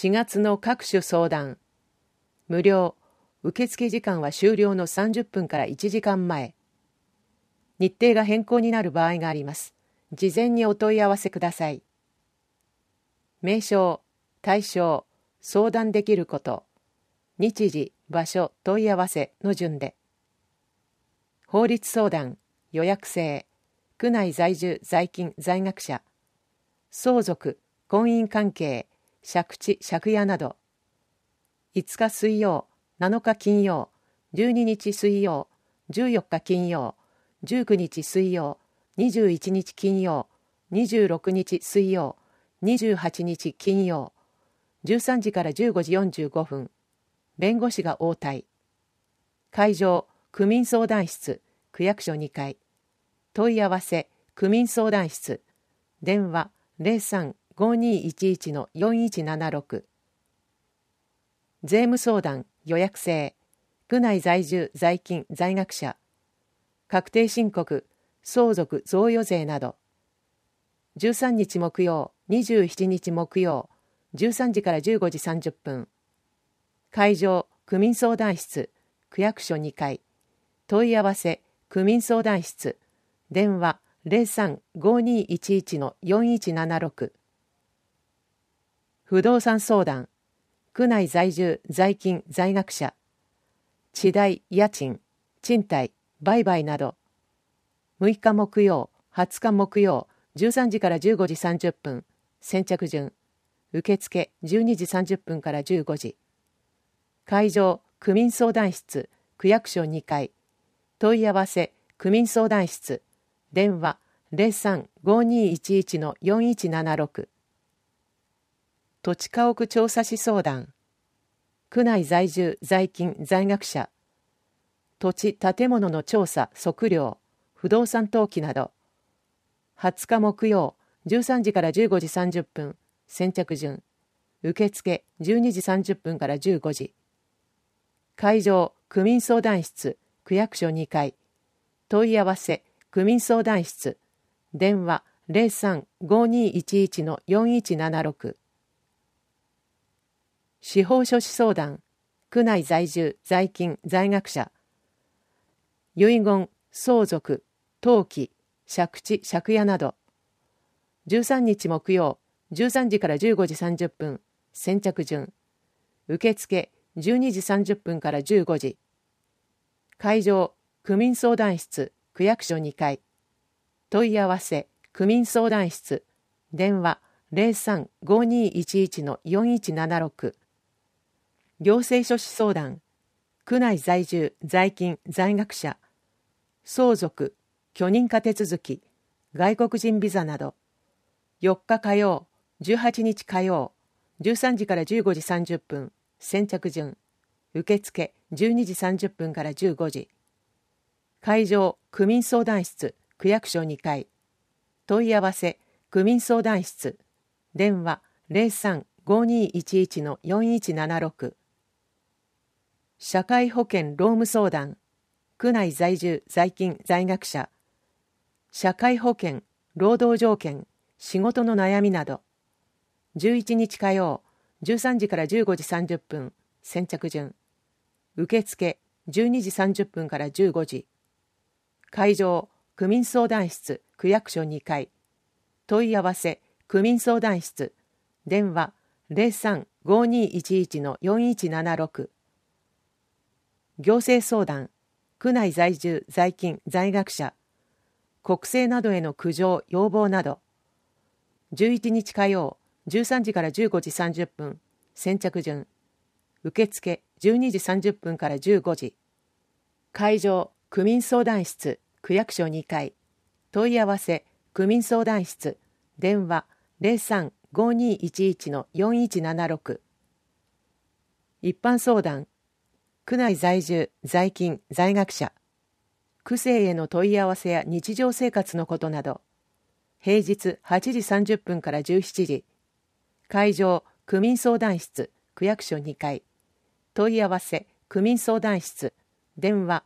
4月の各種相談。無料。受付時間は終了の30分から1時間前。日程が変更になる場合があります。事前にお問い合わせください。名称、対象、相談できること、日時、場所、問い合わせの順で。法律相談、予約制、区内在住、在勤、在学者、相続、婚姻関係、借地、借家など。5日水曜、7日金曜、12日水曜、14日金曜、19日水曜、21日金曜、26日水曜、28日金曜、13時から15時45分、弁護士が応対。会場、区民相談室、区役所2階。問い合わせ、区民相談室。電話、03-5211-4176。税務相談、予約制。区内在住、在勤、在学者。確定申告、相続贈与税など。13日木曜、27日木曜、13時から15時30分。会場、区民相談室、区役所2階。問い合わせ、区民相談室。電話、03-5211-4176。不動産相談、区内在住、在勤、在学者。地代、家賃、賃貸、売買など。6日木曜、20日木曜、13時から15時30分。先着順。受付12時30分から15時。会場、区民相談室、区役所2階。問い合わせ、区民相談室。電話、03-5211-4176。土地家屋調査士相談。区内在住、在勤、在学者。土地、建物の調査、測量、不動産登記など。20日木曜、13時から15時30分。先着順。受付12時30分から15時。会場、区民相談室、区役所2階。問い合わせ、区民相談室。電話03-5211-4176。司法書士相談。区内在住、在勤、在学者。遺言、相続、登記、借地、借家など。13日木曜、13時から15時30分。先着順。受付12時30分から15時。会場、区民相談室、区役所2階。問い合わせ、区民相談室。電話03-5211-4176。行政書士相談。区内在住、在勤、在学者。相続、許認可手続き、外国人ビザなど。4日火曜、18日火曜、13時から15時30分。先着順。受付12時30分から15時。会場、区民相談室、区役所2階。問い合わせ、区民相談室。電話03-5211-4176。社会保険労務相談。区内在住、在勤、在学者。社会保険、労働条件、仕事の悩みなど。11日火曜、13時から15時30分。先着順。受付12時30分から15時。会場、区民相談室、区役所2階。問い合わせ、区民相談室。電話03-5211-4176。行政相談。区内在住、在勤、在学者。国政などへの苦情、要望など。11日火曜、13時から15時30分。先着順。受付12時30分から15時。会場、区民相談室、区役所2階。問い合わせ、区民相談室。電話03-5211-4176。一般相談。区内在住、在勤、在学者。区政への問い合わせや日常生活のことなど。平日8時30分から17時。会場、区民相談室、区役所2階。問い合わせ、区民相談室。電話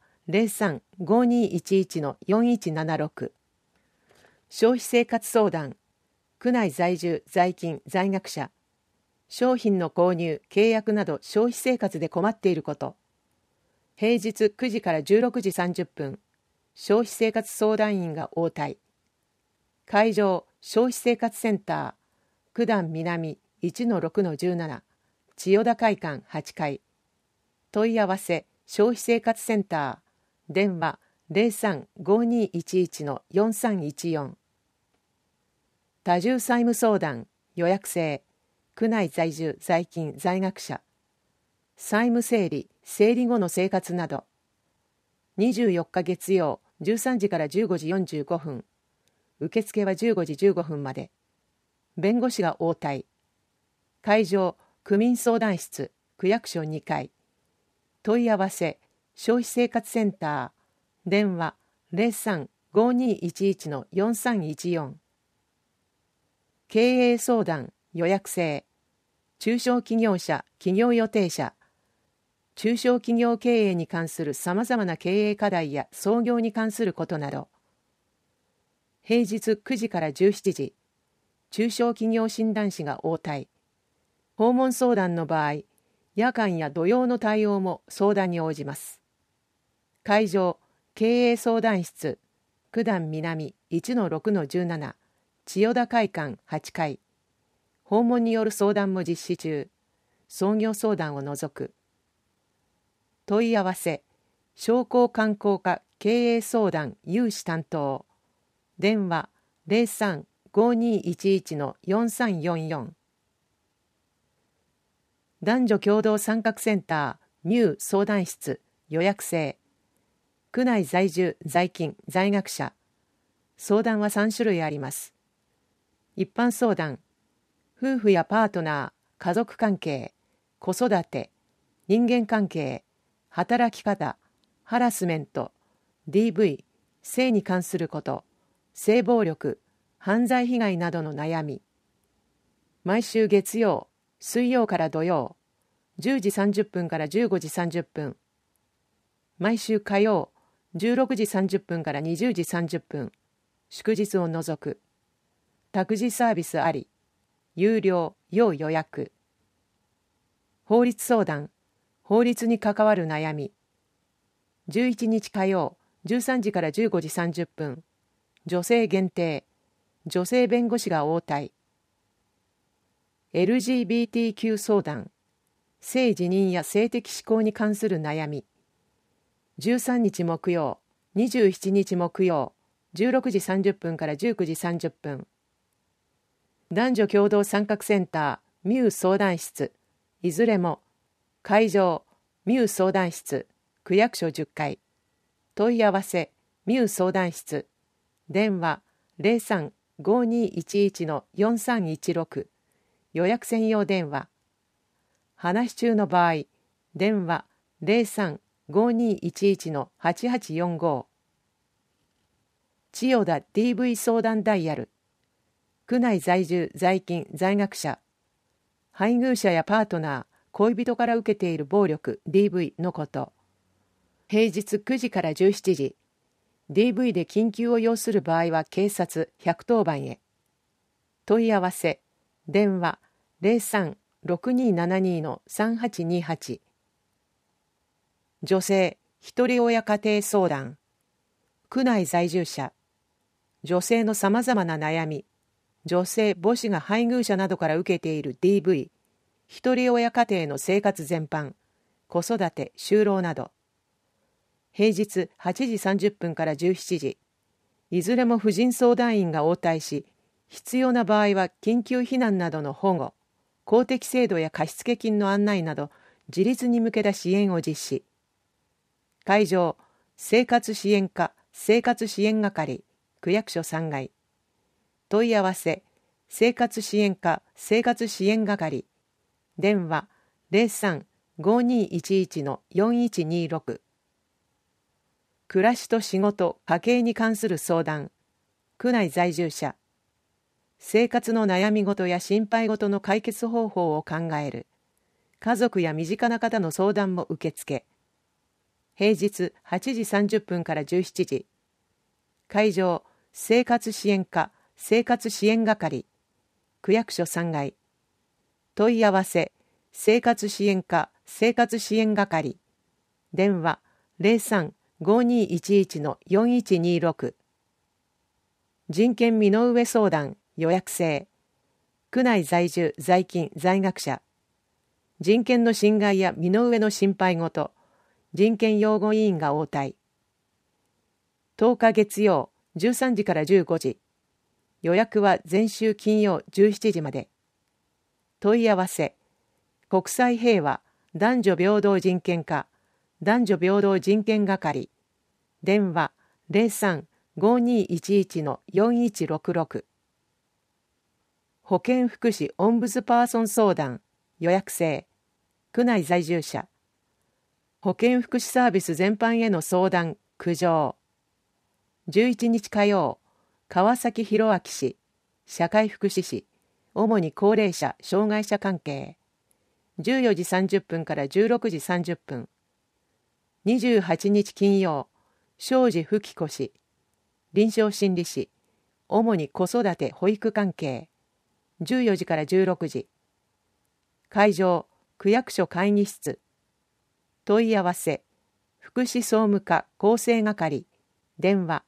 03-5211-4176。消費生活相談。区内在住、在勤、在学者。 商品の購入、契約など消費生活で困っていること。平日9時から16時30分、消費生活相談員が応対。会場、消費生活センター、九段南 1-6-17、千代田会館8階。問い合わせ、消費生活センター、電話03-5211-4314。多重債務相談、予約制、区内在住、在勤、在学者。債務整理、整理後の生活など。24日月曜、13時から15時45分。受付は15時15分まで。弁護士が応対。会場、区民相談室、区役所2階。問い合わせ、消費生活センター、電話03-5211-4314。経営相談、予約制、中小企業者、企業予定者、中小企業経営に関するさまざまな経営課題や創業に関することなど。平日9時から17時、中小企業診断士が応対。訪問相談の場合、夜間や土曜の対応も相談に応じます。会場、経営相談室、九段南 1-6-17、千代田会館8階。訪問による相談も実施中。創業相談を除く。問い合わせ、商工観光課経営相談有志担当。電話03-5211-4344。男女共同参画センターミュー相談室予約制。区内在住、在勤、在学者。相談は3種類あります。一般相談、夫婦やパートナー、家族関係、子育て、人間関係、働き方、ハラスメント、DV、性に関すること、性暴力、犯罪被害などの悩み。毎週月曜、水曜から土曜、10時30分から15時30分。毎週火曜、16時30分から20時30分。祝日を除く。託児サービスあり。有料、要予約。法律相談、法律に関わる悩み。11日火曜、13時から15時30分。女性限定。女性弁護士が応対。LGBTQ 相談。性自認や性的指向に関する悩み。13日木曜、27日木曜、16時30分から19時30分。男女共同参画センターミュー相談室。いずれも。会場、ミュー相談室。区役所10階。問い合わせ、ミュー相談室。電話03-5211-4316。予約専用電話。話し中の場合、電話03-5211-8845。千代田 DV 相談ダイヤル。区内在住、在勤、在学者。配偶者やパートナー、恋人から受けている暴力 DV のこと。平日9時から17時。DV で緊急を要する場合は警察110番へ。問い合わせ、電話03-6272-3828。女性、一人親家庭相談。区内在住者。女性のさまざまな悩み。女性母子が配偶者などから受けている DV、一人親家庭の生活全般、子育て、就労など。平日8時30分から17時。いずれも婦人相談員が応対し、必要な場合は緊急避難などの保護、公的制度や貸付金の案内など、自立に向けた支援を実施。会場、生活支援課、生活支援係、区役所3階。問い合わせ、生活支援課、生活支援係。電話03-5211-4126。暮らしと仕事、家計に関する相談。区内在住者。生活の悩み事や心配事の解決方法を考える。家族や身近な方の相談も受け付け。平日8時30分から17時。会場、生活支援課、生活支援係。区役所3階。 問い合わせ生活支援課生活支援係、電話03-5211-4126、人権身の上相談予約制、区内在住在勤在学者、人権の侵害や身の上の心配事、人権擁護委員が応対。10日月曜13時から15時、予約は前週金曜17時まで。問い合わせ国際平和男女平等人権課男女平等人権係、電話03-5211-4166、保健福祉オンブズパーソン相談予約制、区内在住者、保健福祉サービス全般への相談苦情。11日火曜、川崎弘明市社会福祉士、主に高齢者障害者関係、14時30分から16時30分。28日金曜、庄司富貴子氏臨床心理士、主に子育て保育関係、14時から16時。会場区役所会議室。問い合わせ福祉総務課構成係、電話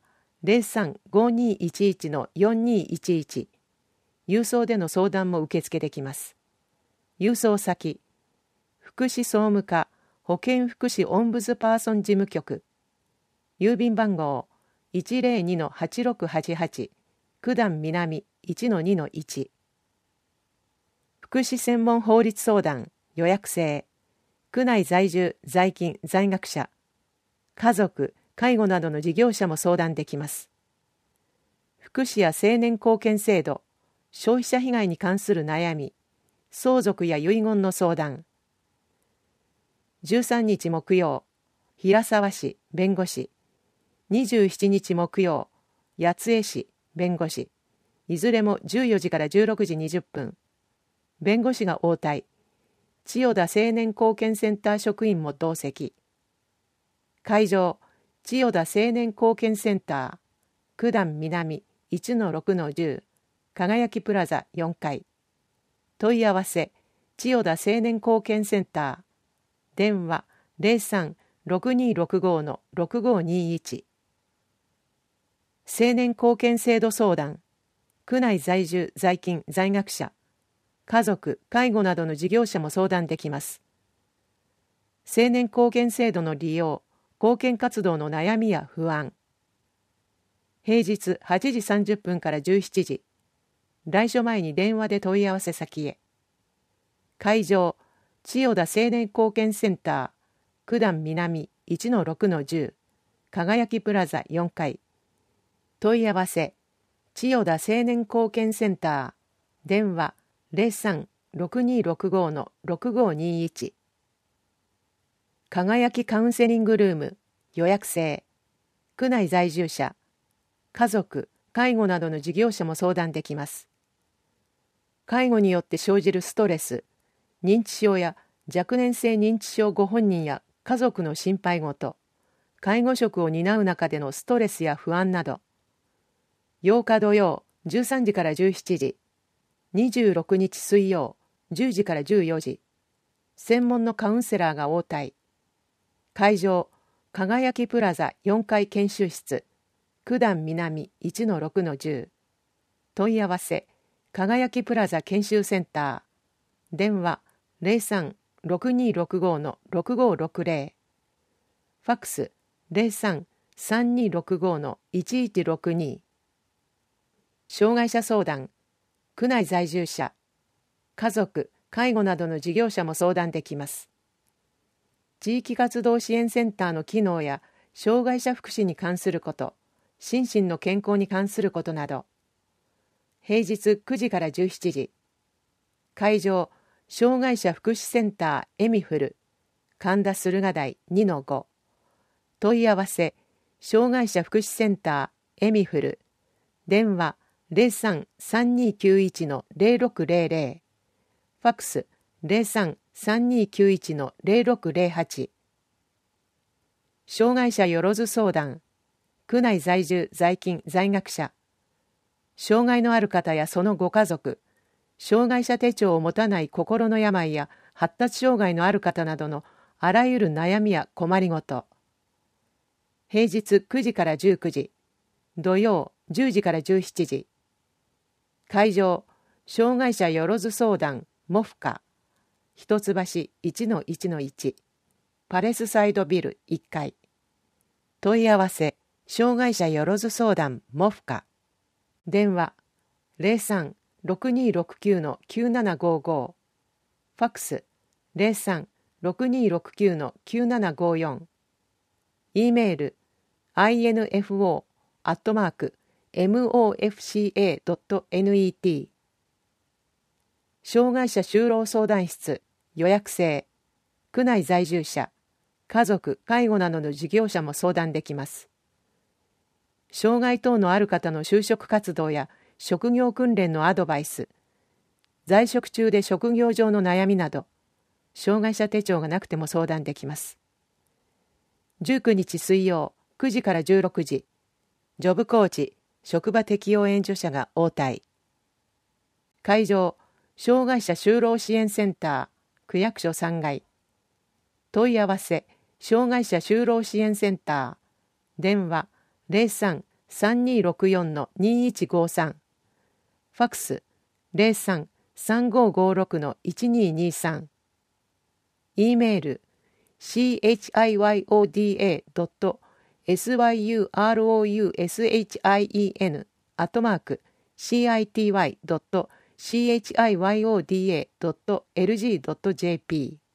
03-5211-4211、郵送での相談も受付できます。郵送先福祉総務課保健福祉オンブズパーソン事務局、郵便番号 102-8688、九段南 1-2-1。福祉専門法律相談予約制、区内在住在勤在学者、家族介護などの事業者も相談できます。福祉や青年貢献制度、消費者被害に関する悩み、相続や遺言の相談。13日木曜、平沢市弁護士、27日木曜、八重市弁護士、いずれも14時から16時20分。弁護士が応対。千代田青年貢献センター職員も同席。会場千代田青年貢献センター、九段南 1-6-10、輝きプラザ4階。問い合わせ千代田青年貢献センター、電話03-6265-6521。青年貢献制度相談、区内在住在勤在学者、家族介護などの事業者も相談できます。青年貢献制度の利用、貢献活動の悩みや不安。平日8時30分から17時。来所前に電話で問い合わせ先へ。会場千代田青年貢献センター、九段南 1-6-10、輝きプラザ4階。問い合わせ千代田青年貢献センター、電話03-6265-6521。輝きカウンセリングルーム予約制、区内在住者、家族介護などの事業者も相談できます。介護によって生じるストレス、認知症や若年性認知症ご本人や家族の心配事、介護職を担う中でのストレスや不安など。8日土曜13時から17時、26日水曜10時から14時。専門のカウンセラーが応対。会場輝きプラザ4階研修室、九段南 1-6-10。問い合わせ輝きプラザ研修センター、電話03-6265-6560。ファックス03-3265-1162。障害者相談、区内在住者、家族介護などの事業者も相談できます。地域活動支援センターの機能や障害者福祉に関すること、心身の健康に関することなど。平日9時から17時。会場障害者福祉センターエミフル、神田駿河台 2-5。問い合わせ障害者福祉センターエミフル、電話03-3291-0600。ファックス03-3291-0608。障害者よろず相談、区内在住在勤在学者、障害のある方やそのご家族、 障害者手帳を持たない心の病や発達障害のある方などのあらゆる悩みや困りごと。平日9時から19時、土曜10時から17時。会場、障害者よろず相談モフカ、一橋 1-1-1、パレスサイドビル1階。問い合わせ、障害者よろず相談モフカ。電話、03-6269-9755。ファックス、03-6269-9754。E メール、info@mofca.net。障害者就労相談室、予約制。区内在住者、家族、介護などの事業者も相談できます。障害等のある方の就職活動や職業訓練のアドバイス、在職中で職業上の悩みなど、障害者手帳がなくても相談できます。19日水曜9時から16時、ジョブコーチ、職場適応援助者が応対。会場、障害者就労支援センター、区役所3階。問い合わせ、障害者就労支援センター。電話、03-3264-2153。ファックス、03-3556-1223。E メール、chiyoudashien@city.chiyoda.lg.jp